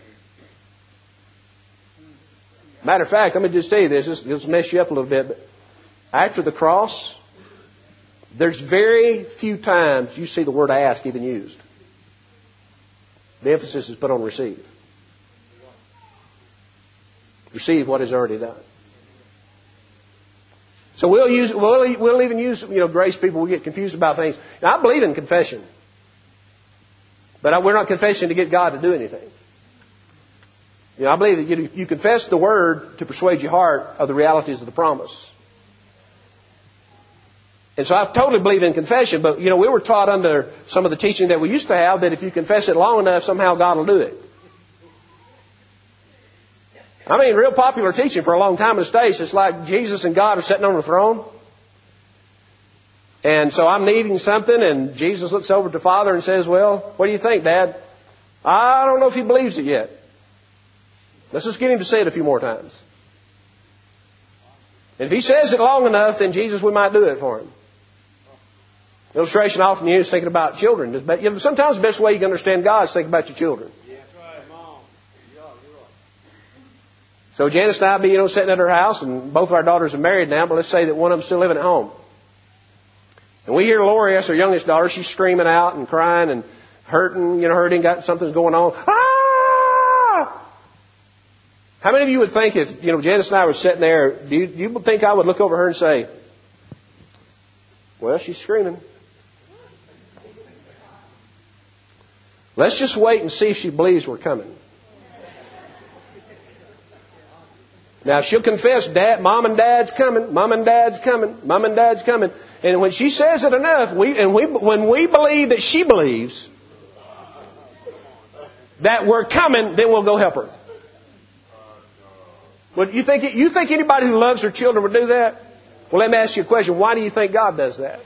Matter of fact, let me just tell you this. This will mess you up a little bit. But after the cross, there's very few times you see the word ask even used. The emphasis is put on receive. Receive what is already done. So we'll use, we'll, we'll even use, you know, grace people. We get confused about things. Now, I believe in confession. But I, we're not confessing to get God to do anything. You know, I believe that you, you confess the Word to persuade your heart of the realities of the promise. And so I totally believe in confession, but, you know, we were taught under some of the teaching that we used to have that if you confess it long enough, somehow God will do it. I mean, real popular teaching for a long time in the States. It's like Jesus and God are sitting on the throne. And so I'm needing something, and Jesus looks over at the Father and says, well, what do you think, Dad? I don't know if He believes it yet. Let's just get Him to say it a few more times. And if He says it long enough, then Jesus, we might do it for Him. Illustration I often use thinking about children. But you know, sometimes the best way you can understand God is think about your children. Yeah, that's right, Mom. Yeah, you're right. So Janice and I be, you know, sitting at her house, and both of our daughters are married now, but let's say that one of them still living at home. And we hear Lori, that's our youngest daughter, she's screaming out and crying and hurting, you know, hurting, got something's going on. Ah! How many of you would think if, you know, Janice and I were sitting there, do you, do you think I would look over her and say, well, she's screaming. Let's just wait and see if she believes we're coming. Now, she'll confess, Dad, Mom and Dad's coming, Mom and Dad's coming, Mom and Dad's coming. And when she says it enough, we, and we, when we believe that she believes that we're coming, then we'll go help her. Well, you think, you think anybody who loves their children would do that? Well, let me ask you a question. Why do you think God does that?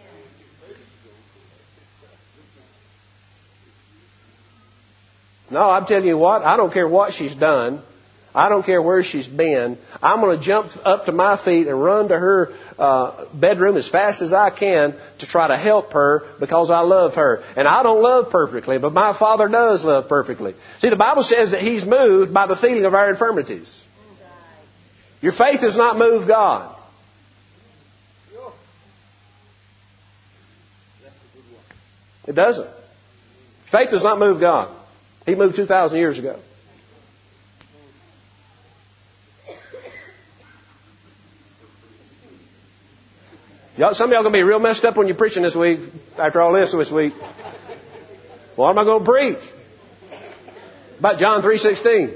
No, I'm telling you what, I don't care what she's done. I don't care where she's been. I'm going to jump up to my feet and run to her uh, bedroom as fast as I can to try to help her because I love her. And I don't love perfectly, but my Father does love perfectly. See, the Bible says that He's moved by the feeling of our infirmities. Your faith does not move God. It doesn't. Faith does not move God. He moved two thousand years ago. Y'all, some of y'all are going to be real messed up when you're preaching this week, after all this this week. What am I going to preach? About John three sixteen.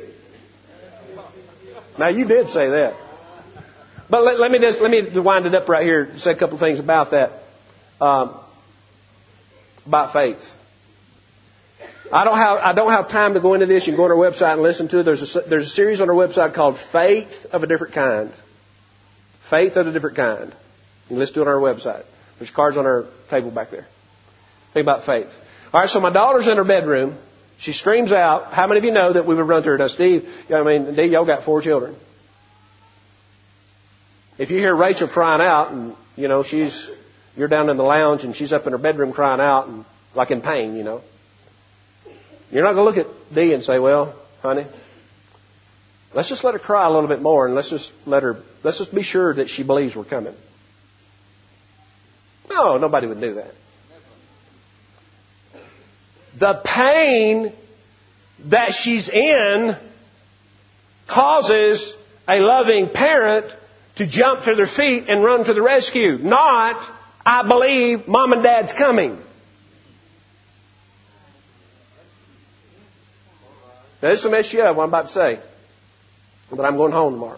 Now, you did say that. But let, let me just, let me wind it up right here and say a couple of things about that. Um, about faith. I don't have I don't have time to go into this. You can go on our website and listen to it. There's a, there's a series on our website called Faith of a Different Kind. Faith of a Different Kind. You can listen to it on our website. There's cards on our table back there. Think about faith. All right, so my daughter's in her bedroom. She screams out. How many of you know that we would run to her? Now, Steve, I mean, Dee, y'all got four children. If you hear Rachel crying out, and you know she's, you're down in the lounge and she's up in her bedroom crying out, and like in pain, you know. You're not going to look at Dee and say, well, honey, let's just let her cry a little bit more and let's just let her, let's just be sure that she believes we're coming. No, nobody would do that. The pain that she's in causes a loving parent to jump to their feet and run to the rescue. Not, I believe Mom and Dad's coming. Now, this will mess you up, what I'm about to say. But I'm going home tomorrow.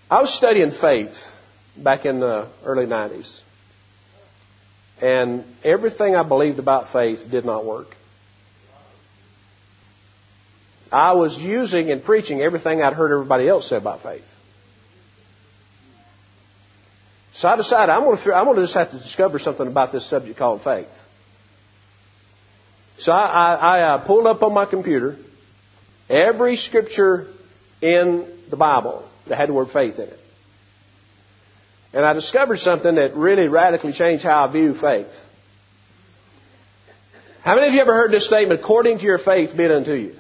I was studying faith back in the early nineties. And everything I believed about faith did not work. I was using and preaching everything I'd heard everybody else say about faith. So I decided I'm going to, I'm going to just have to discover something about this subject called faith. So I, I, I uh, pulled up on my computer every scripture in the Bible that had the word faith in it. And I discovered something that really radically changed how I view faith. How many of you ever heard this statement, according to your faith be it unto you?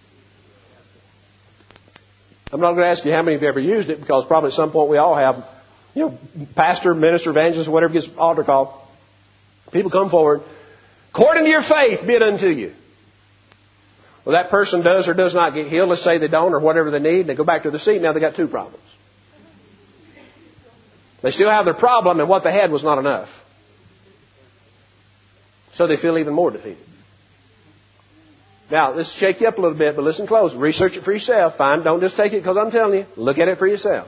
I'm not going to ask you how many of you ever used it, because probably at some point we all have. You know, pastor, minister, evangelist, whatever gets altar call. People come forward. According to your faith, be it unto you. Well, that person does or does not get healed. Let's say they don't, or whatever they need. They go back to the seat. Now they got two problems. They still have their problem, and what they had was not enough. So they feel even more defeated. Now, this will shake you up a little bit, but listen close. Research it for yourself. Fine. Don't just take it because I'm telling you. Look at it for yourself.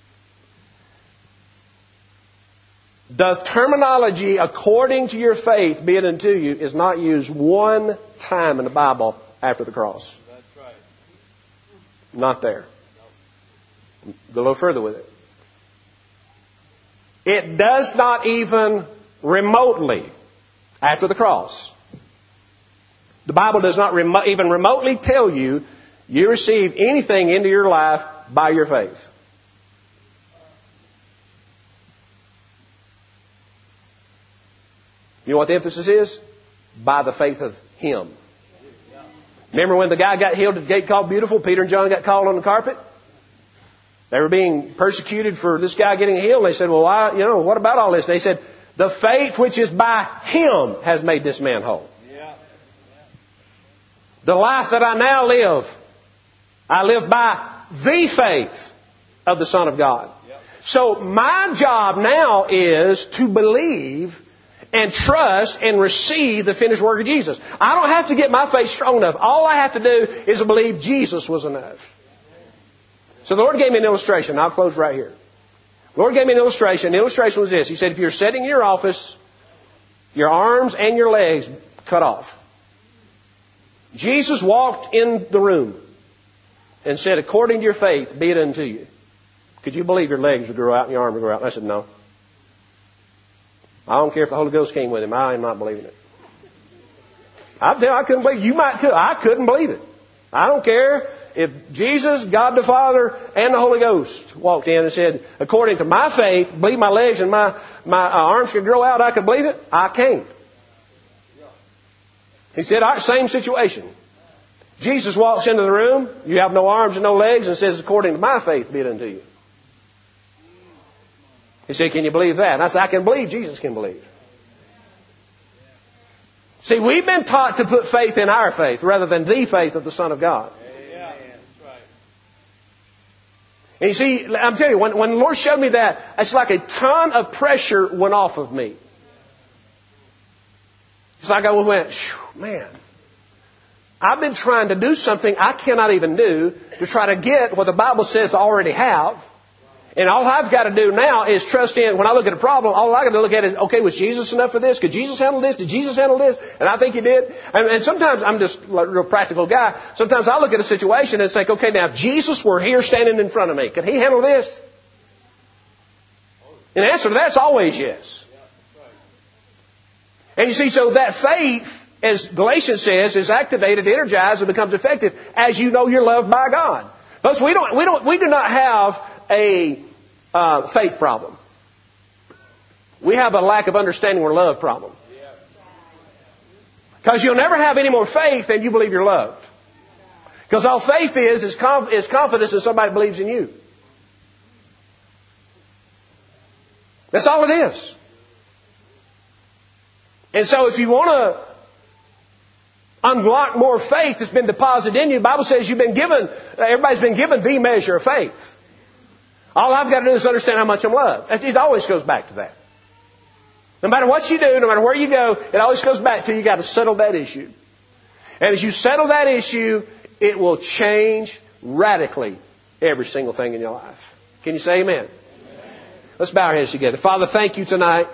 The terminology, according to your faith, be it unto you, is not used one time in the Bible after the cross. That's right. Not there. Go a little further with it. It does not even remotely, after the cross. The Bible does not remo- even remotely tell you you receive anything into your life by your faith. You know what the emphasis is? By the faith of Him. Remember when the guy got healed at the gate called Beautiful? Peter and John got called on the carpet. They were being persecuted for this guy getting healed. They said, well, why, you know, what about all this? They said, the faith which is by Him has made this man whole. The life that I now live, I live by the faith of the Son of God. So my job now is to believe and trust and receive the finished work of Jesus. I don't have to get my faith strong enough. All I have to do is to believe Jesus was enough. So the Lord gave me an illustration. I'll close right here. The Lord gave me an illustration. The illustration was this. He said, if you're sitting in your office, your arms and your legs cut off. Jesus walked in the room and said, according to your faith, be it unto you. Could you believe your legs would grow out and your arms would grow out? And I said, no. I don't care if the Holy Ghost came with him. I am not believing it. I tell you, I couldn't believe it. You might could. I couldn't believe it. I don't care if Jesus, God the Father, and the Holy Ghost walked in and said, according to my faith, believe my legs and my, my arms could grow out, I could believe it. I can't. He said, all right, same situation. Jesus walks into the room, you have no arms and no legs, and says, according to my faith, be it unto you. He said, can you believe that? And I said, I can believe Jesus can believe. See, we've been taught to put faith in our faith rather than the faith of the Son of God. Yeah, that's right. And you see, I'm telling you, when, when the Lord showed me that, it's like a ton of pressure went off of me. It's like I went, man, I've been trying to do something I cannot even do to try to get what the Bible says I already have. And all I've got to do now is trust in, when I look at a problem, all I've got to look at is, okay, was Jesus enough for this? Could Jesus handle this? Did Jesus handle this? And I think He did. And, and sometimes, I'm just a real practical guy, sometimes I look at a situation and think, okay, now if Jesus were here standing in front of me, could He handle this? And the answer to that's always yes. And you see, so that faith, as Galatians says, is activated, energized, and becomes effective as you know you're loved by God. Folks, we don't, we don't, we do not have a uh, faith problem. We have a lack of understanding or love problem. Because you'll never have any more faith than you believe you're loved. Because all faith is is, conf- is confidence that somebody believes in you. That's all it is. And so if you want to unlock more faith that's been deposited in you, the Bible says you've been given, everybody's been given the measure of faith. All I've got to do is understand how much I'm loved. It always goes back to that. No matter what you do, no matter where you go, it always goes back to you got to settle that issue. And as you settle that issue, it will change radically every single thing in your life. Can you say amen? Amen? Let's bow our heads together. Father, thank you tonight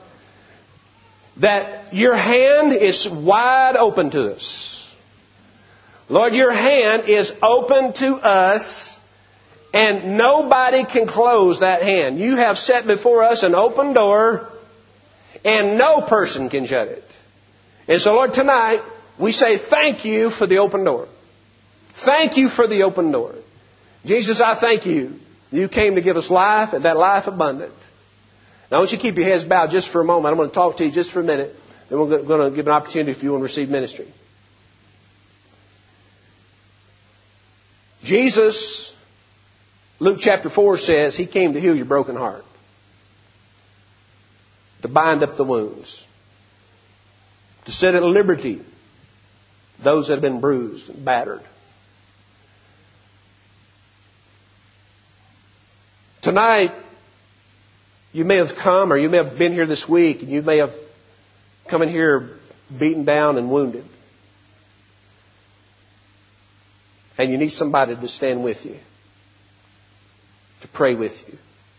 that your hand is wide open to us. Lord, your hand is open to us, and nobody can close that hand. You have set before us an open door, and no person can shut it. And so, Lord, tonight we say thank you for the open door. Thank you for the open door. Jesus, I thank you. You came to give us life, and that life abundant. Now, I want you to keep your heads bowed just for a moment. I'm going to talk to you just for a minute. Then we're going to give an opportunity if you want to receive ministry. Jesus, Luke chapter four says, He came to heal your broken heart, to bind up the wounds, to set at liberty those that have been bruised and battered. Tonight, you may have come, or you may have been here this week, and you may have come in here beaten down and wounded. And you need somebody to stand with you, to pray with you.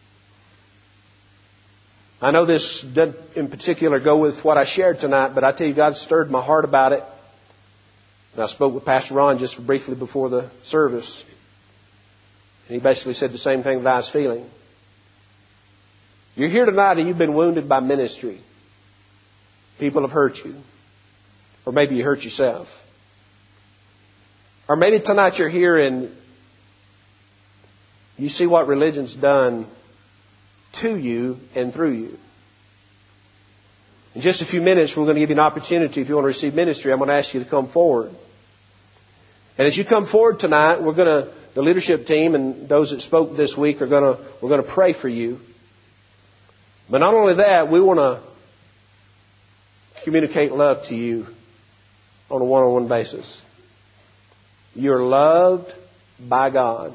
I know this doesn't in particular go with what I shared tonight, but I tell you, God stirred my heart about it. And I spoke with Pastor Ron just briefly before the service. And he basically said the same thing that I was feeling. You're here tonight and you've been wounded by ministry. People have hurt you. Or maybe you hurt yourself. Or maybe tonight you're here and you see what religion's done to you and through you. In just a few minutes, we're going to give you an opportunity. If you want to receive ministry, I'm going to ask you to come forward. And as you come forward tonight, we're going to, the leadership team and those that spoke this week are going to, we're going to pray for you. But not only that, we want to communicate love to you on a one-on-one basis. You're loved by God.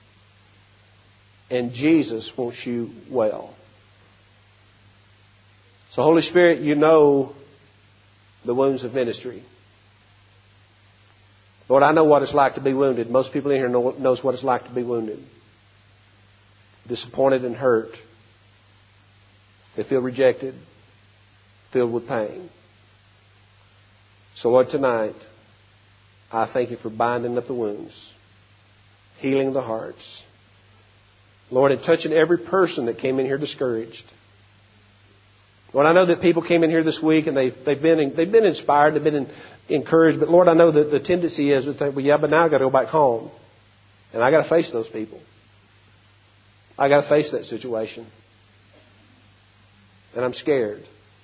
And Jesus wants you well. So Holy Spirit, you know the wounds of ministry. Lord, I know what it's like to be wounded. Most people in here know knows what it's like to be wounded. Disappointed and hurt. They feel rejected. Filled with pain. So Lord, tonight, I thank you for binding up the wounds. Healing the hearts. Lord, and touching every person that came in here discouraged. Lord, I know that people came in here this week and they've, they've been they've been inspired, they've been in, encouraged. But Lord, I know that the tendency is to think, well, yeah, but now I've got to go back home. And I've got to face those people. I've got to face that situation. And I'm scared.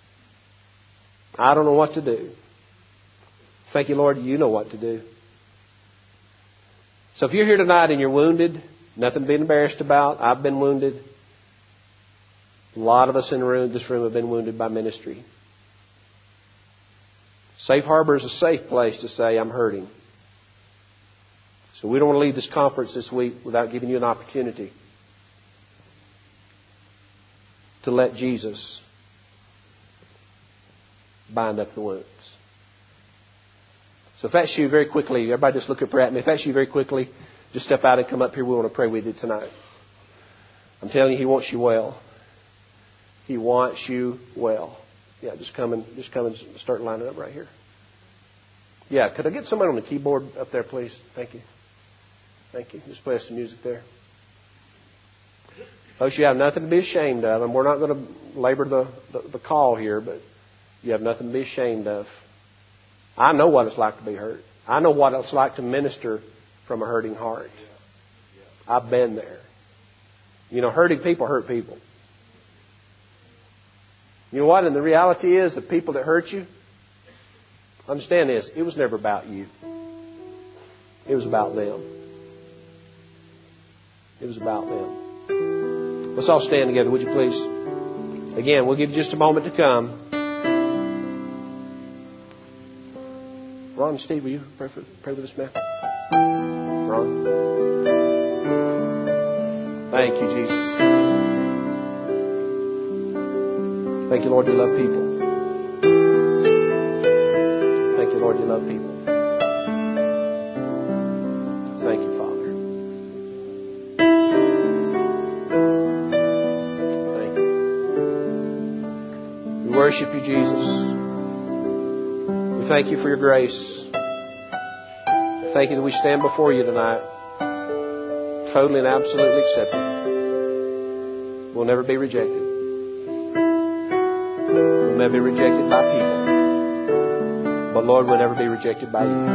I don't know what to do. Thank you, Lord, you know what to do. So if you're here tonight and you're wounded, nothing to be embarrassed about. I've been wounded. A lot of us in the room, this room have been wounded by ministry. Safe Harbor is a safe place to say, I'm hurting. So we don't want to leave this conference this week without giving you an opportunity to let Jesus bind up the wounds. So if that's you, very quickly, everybody just look up at me. If that's you, very quickly, just step out and come up here. We want to pray with you tonight. I'm telling you, He wants you well. He wants you well. Yeah, just come and just come and start lining up right here. Yeah, could I get somebody on the keyboard up there, please? Thank you. Thank you. Just play some music there. Folks, you have nothing to be ashamed of, and we're not going to labor the, the, the call here, but you have nothing to be ashamed of. I know what it's like to be hurt. I know what it's like to minister from a hurting heart. I've been there. You know, hurting people hurt people. You know what? And the reality is, the people that hurt you, understand this, it was never about you. It was about them. It was about them. Let's all stand together, would you please? Again, we'll give you just a moment to come. Ron and Steve, will you pray, for, pray with this man? Ron? Thank you, Jesus. Thank you, Lord, you love people. Thank you, Lord, you love people. Thank you, Father. worship you, Jesus. We thank you for your grace. We thank you that we stand before you tonight, totally and absolutely accepted. We'll never be rejected. We'll never be rejected by people. But Lord, we'll never be rejected by you.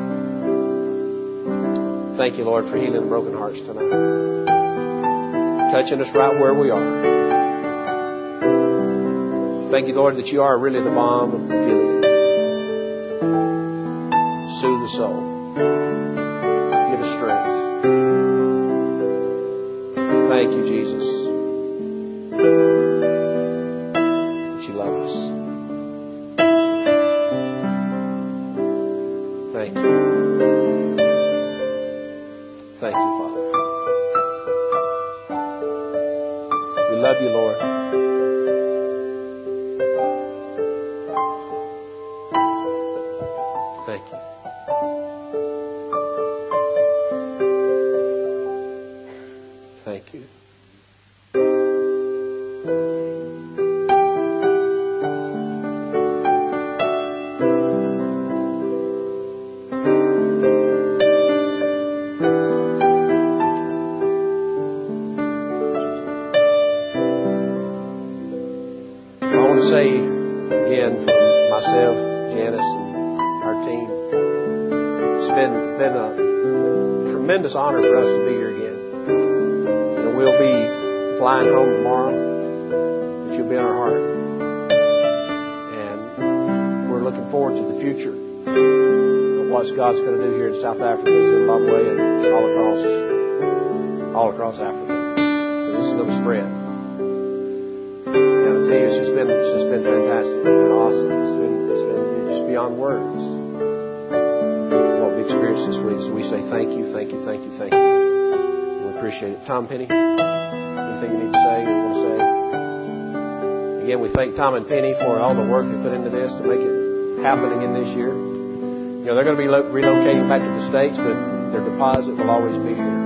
Thank you, Lord, for healing the broken hearts tonight. Touching us right where we are. Thank you, Lord, that you are really the balm of Gilead. Soothe the soul. Give us strength. Thank you, Jesus, that you love us. Thank you. Thank you, Father. We love you, Lord. Thank you. Thank you. I want to say again from myself, Janice, and our team, it's been, been a tremendous honor for us to be here again. And we'll be flying home tomorrow, but you'll be in our heart. And we're looking forward to the future of what God's going to do here in South Africa, Zimbabwe, and all across, all across Africa. And this is going to spread. And I tell you, it's just been, it's just been fantastic. It's been awesome. It's been, it's been just beyond words. What we experienced this week. So we say thank you, thank you, thank you, thank you. We appreciate it. Tom Penny, anything you need to say or want to say? Again, we thank Tom and Penny for all the work they put into this to make it happen again this year. You know, they're going to be relocating back to the States, but their deposit will always be here.